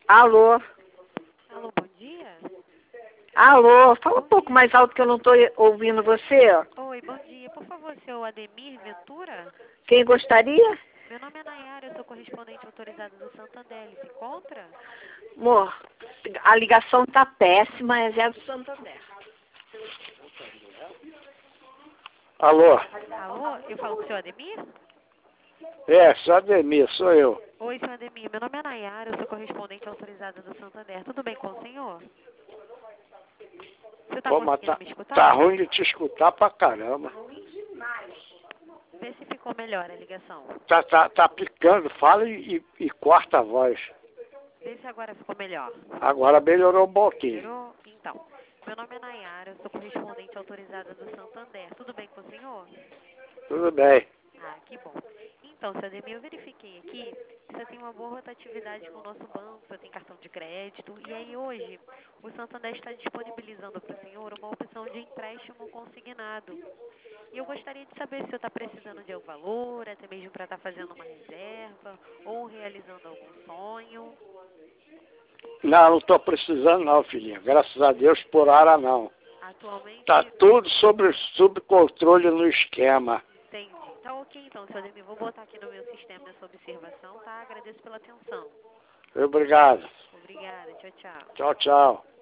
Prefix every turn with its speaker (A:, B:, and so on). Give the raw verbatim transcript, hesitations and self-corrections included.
A: Alô?
B: Alô, bom dia?
A: Alô? Fala um
B: Bom
A: pouco
B: dia.
A: mais alto que eu não estou ouvindo você.
B: Oi, bom dia. Por favor, seu Ademir Ventura?
A: Quem gostaria?
B: Meu nome é Nayara, eu sou correspondente autorizada do Santander. Ele se encontra?
A: Amor, a ligação tá péssima, é Zé do Santander.
C: Alô?
B: Alô, eu falo com o seu Ademir?
C: É, sou Ademir, sou eu.
B: Oi, seu Ademir. Meu nome é Nayara, eu sou correspondente autorizada do Santander. Tudo bem com o senhor? Você está
C: Pô, mas
B: conseguindo
C: tá,
B: me escutar?
C: tá ruim de te escutar pra caramba.
B: Vê se ficou melhor a ligação.
C: Tá, tá, tá picando, fala e, e, e corta a voz.
B: Vê se agora ficou melhor.
C: Agora melhorou um pouquinho.
B: Melhorou? Então, meu nome é Nayara, eu sou correspondente autorizada do Santander. Tudo bem com o senhor?
C: Tudo bem.
B: Ah, que bom. Então, seu Ademir, eu verifiquei aqui que você tem uma boa rotatividade com o nosso banco, você tem cartão de crédito, e aí hoje o Santander está disponibilizando para o senhor uma opção de empréstimo consignado. E eu gostaria de saber se o senhor está precisando de algum valor, até mesmo para estar fazendo uma reserva ou realizando algum sonho.
C: Não, não tô precisando não, filhinha. Graças a Deus por hora não. Tá
B: Atualmente,
C: tudo sobre, sob controle no esquema.
B: entendi. Tá ok então, seu Ademir, vou botar aqui no meu sistema essa observação, tá? Agradeço pela atenção.
C: Obrigado.
B: Obrigada, tchau, tchau.
C: Tchau, tchau.